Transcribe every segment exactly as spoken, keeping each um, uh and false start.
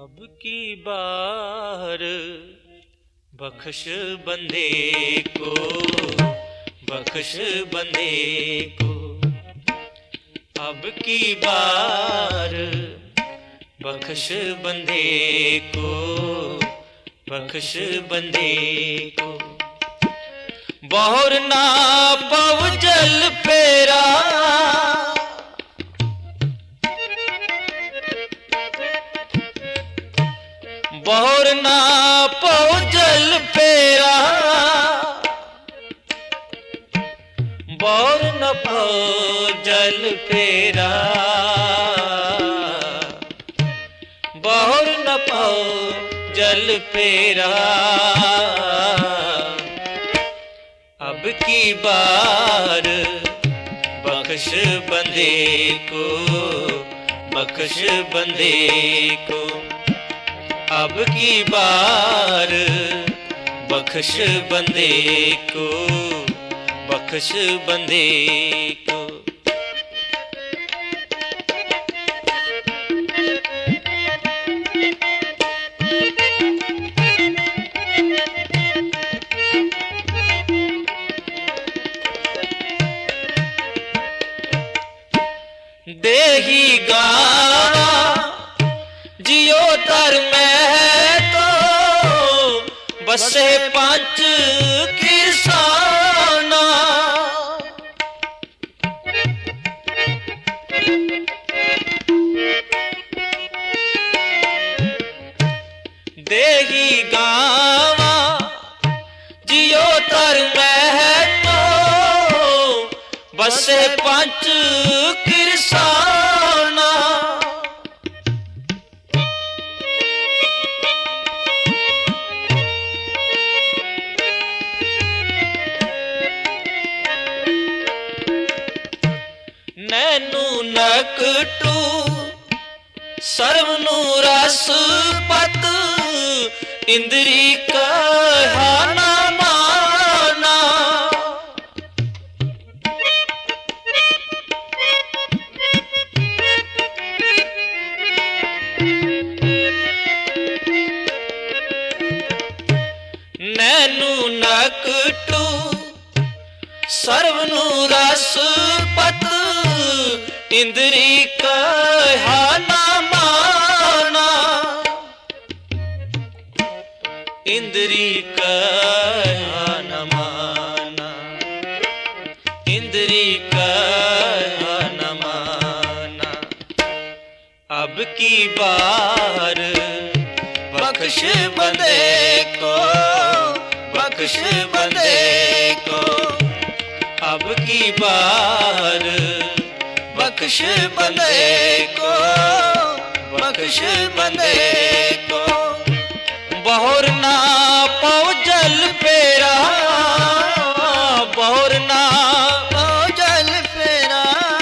अब की बार बख्श बंदे को, बख्श बंदे को। अब की बार बख्श बंदे को, बख्श बंदे को। बहुर ना पव जल फेरा, बहुर ना पव जल फेरा, बहुर न पव जल फेरा, बहुर न पव जल फेरा। अब की बार बख्श बंदे को, बख्श बंदे को। अब की बार बख्श बंदे को, बख्श बंदे को। देही गाना जियो तर में तो बसे पंच किसाना। देही गावा जियो तर में तो बसे पंच किसाना। नैनू नकटू सर्वनु रस पत, इंद्री कहा ना माना। नैनू नकटू सर्वनु रस पत, इंद्री कहा ना माना। इंद्री कहा न माना, इंद्री कहा न माना। अब की बार बख्श बंदे को, बख्श बंदे को। अब की बार बख्श बंदे को, बख्श बंदे को। बहुर ना पव जल फेरा, बहुर ना पव जल फेरा,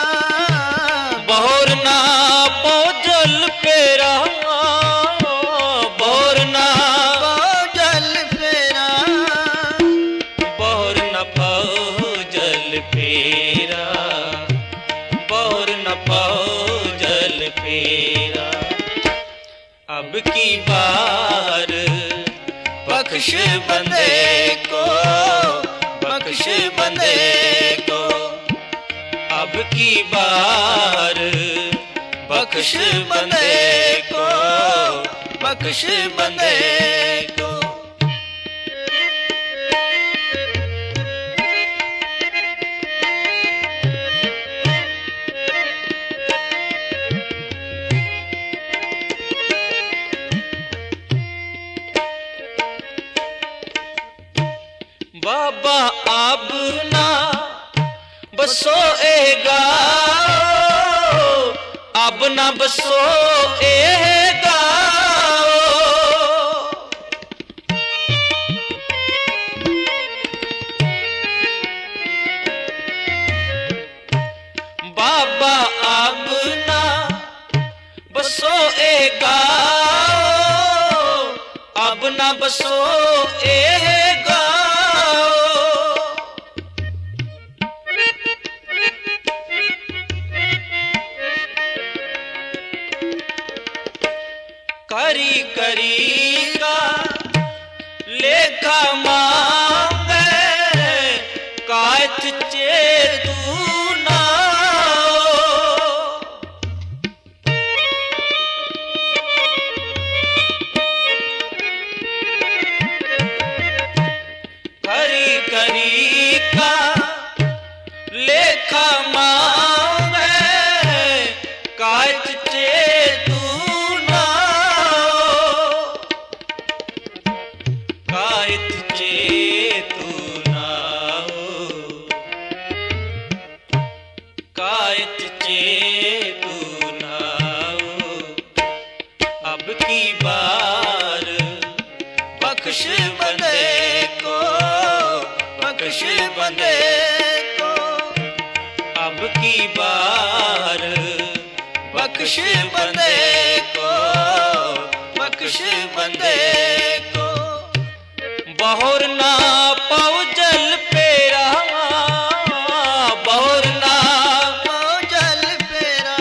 बहुर ना पव जल फेरा, बहुर ना पव जल फेरा, बहुर न पव जल फेरा, बहुर न पव जल फेरा। अब की बार बख्श बंदे को, बख्श बंदे को। अब की बार बख्श बंदे को, बख्श बंदे को। बाबा अब ना बसो ए गाओ, अब ना बसो ए गाओ। बाबा अब ना बसो ए गाओ, अब ना बसो ए गाओ। करी करी का लेखा मांगे कायत चेतू ना करी करी का लेखा मांगे कायत चेतू ना कायत चेतू ना कायत चेतू ना अब की बार बख्श बंदे को बख्श बंदे को अब की बार बख्श बंदे को बख्श बंदे को बहुर ना पाओ जल पेरा बहुर ना पाओ जल पेरा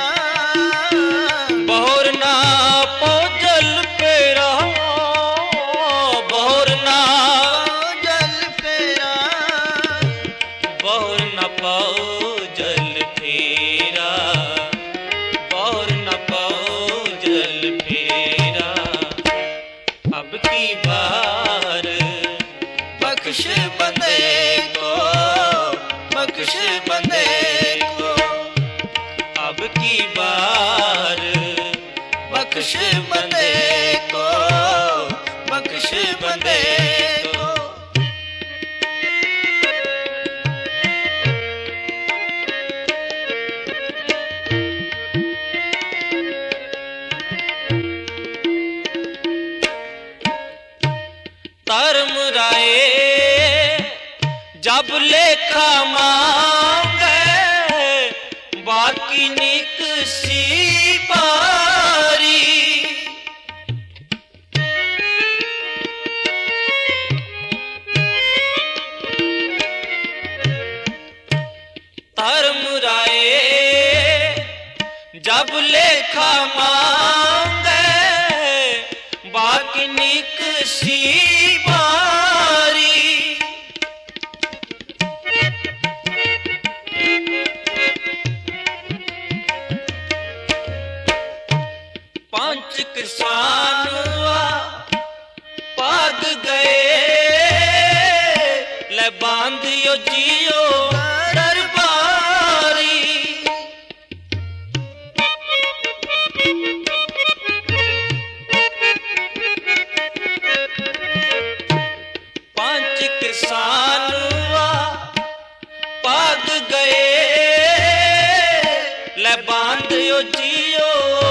बहुर ना पाओ जल पेरा बहुर ना पाओ जल पेरा बहुर ना पाओ जल फेरा बहुर न पाओ जल फेरा अब की बार बख्श बंदे को बख्श बंदे को अब की बार बख्श बंदे को बख्श बंदे को धर्म राय जब लेखा मांगे बाकी निकसी पारी धर्म राय जब लेखा मांगे बाकी निकसी पांच किसान पाग गए ले बांधियो जियो दरबारी पांच किसान पाग गए ले बांधियो जियो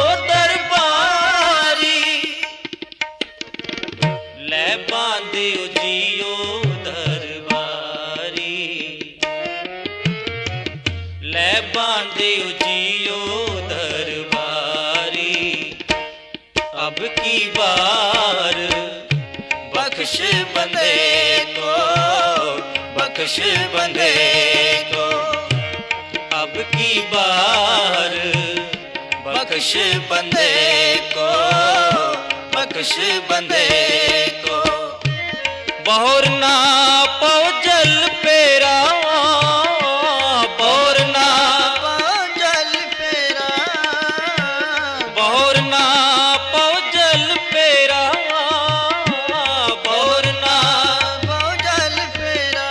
ले बांधियो जियो दरबारी ले बांधियो जियो दरबारी अब की बार बख्श बंदे को बख्श बंदे को अब की बार बख्श बंदे को बख्श बंदे को बहुर ना पाओ जल पेरा बहुर ना पाओ जल पेरा बहुर ना पाओ जल पेरा बहुर ना पाओ जल पेरा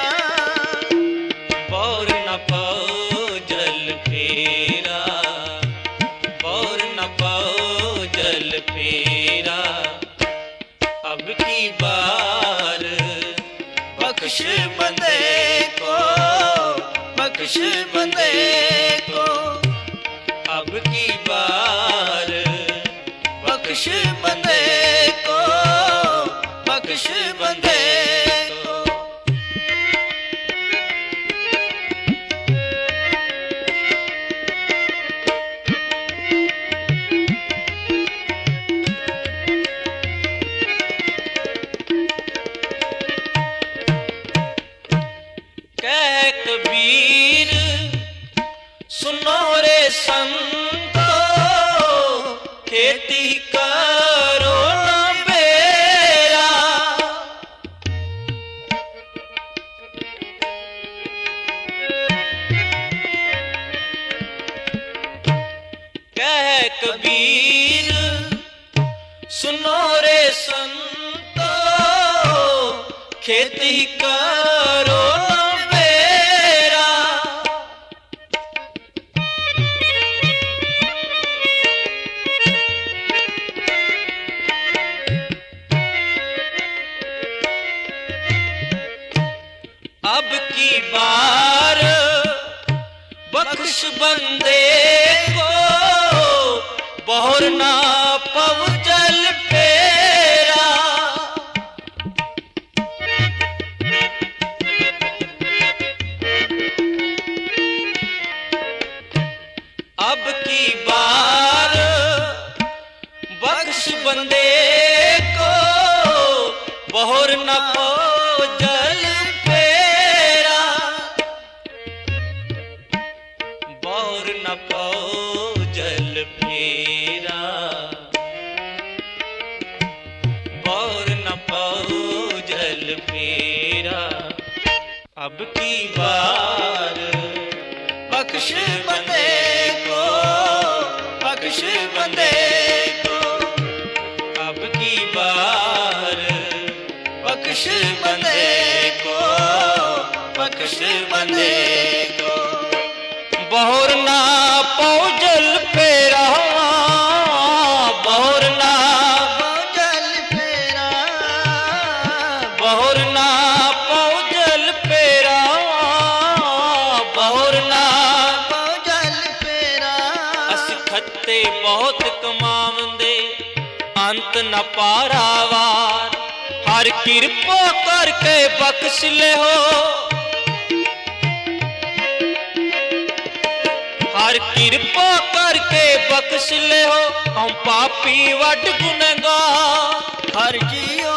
बहुर ना पाओ जल फेरा बहुर ना पाओ जल फेरा अब की बार बख्श बंदे को बख्श बंदे को अब की बार बख्श बंदे को बख्श बंदे को कबीर सुनो रे संतो खेती करो खेती करो बेरा। अब की बार बख्श बंदे को बहुर ना पव जल फेरा। अब की बार बख्श बंदे को बहुर न पव जल फेरा। बहुर न पव जल फेरा। बहुर न पव जल फेरा। अब की बार बख्श बंदे को बख्श बंदे को। अब की बार बख्श बंदे को बख्श बंदे को। बहुर ना पव जल फेरा। बहुर ना पव जल फेरा। बहुर ना पव जल फेरा। बहुर ना पव जल फेरा। अस खत्ते बहुत कमावंदे अंत न पारावार। हर किरपा करके बख्श ले हो। हर किरपा करके बख्श ले हो। हम पापी वड गुनहगार। हर जियो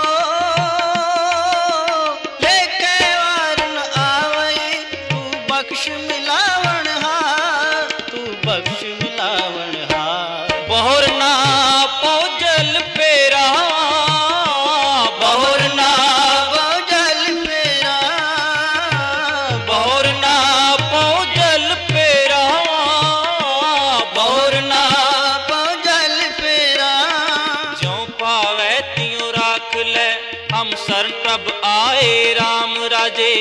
लेके वार न आवई। तू बख्श मिलावण हार। तू बख्श मिलावण हार। बहुर ना पव जल फेरा। बहुर ना पव जल फेरा। बहुर ना पव जल फेरा। बहुर ना पव जल फेरा। ज्यों पावे त्यों राख ले हम शरण प्रभ आए राम राजे।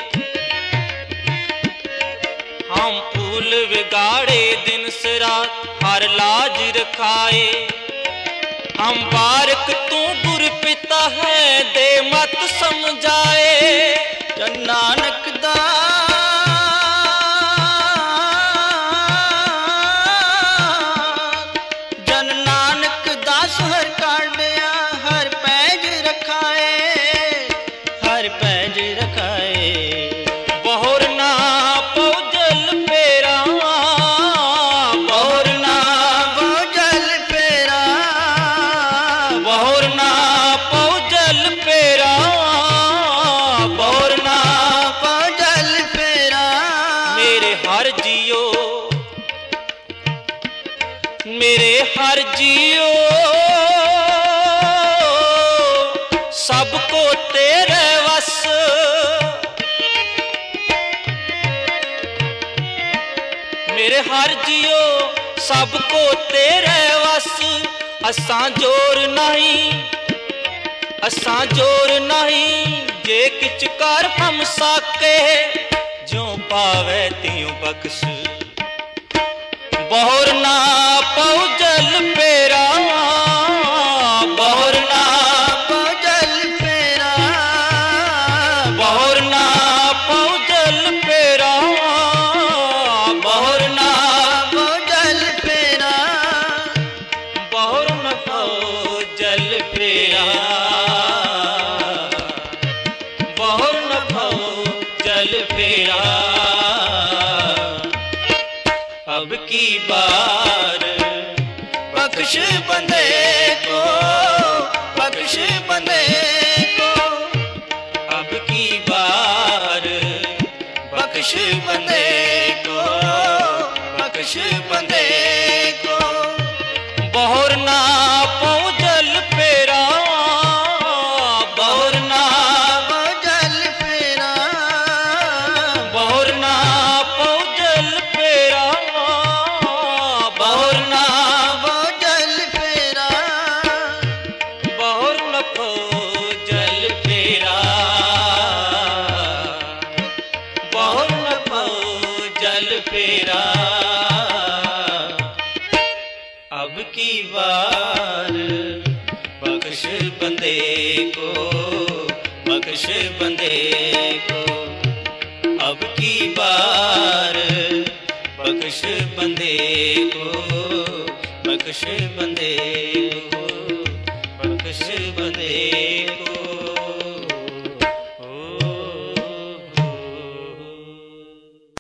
हम फूल बिगाड़े दिन से रात हर लाज रखाए। हम बारक तू गुर पिता है दे मत समझाए। जन नानक दा जन नानक दास हर काढ़िया हर पैज रखाए। हर पैज रखाए। बहुर ना पव जल फेरा। बहुर ना पव जल फेरा। बहुर ना पव जल फेरा। बहुर ना पव जल फेरा। मेरे हर जियो मेरे हर जियो सबको तेरे वस। मेरे हर जियो सबको तेरे वस। असां जोर नहीं असां जोर नहीं। जे किच कर हम साके ज्यों पावे त्यों बख्श। बहुर ना पव जल फेरा। बहुर ना पव जल फेरा। बहुर ना पव जल फेरा। बहुर ना पव जल फेरा। बहुर न पव जल फेरा। बहुर न पव जल फेरा। अब की बार बख्श बंदे को बख्श बंदे को। अब की बार बख्श बंदे को बख्श बंदे को। बहुर ना पव जल फेरा। की बार बख्श बंदे को, बख्श बंदे को, अब की बार बख्श बंदे को, बख्श बंदे को।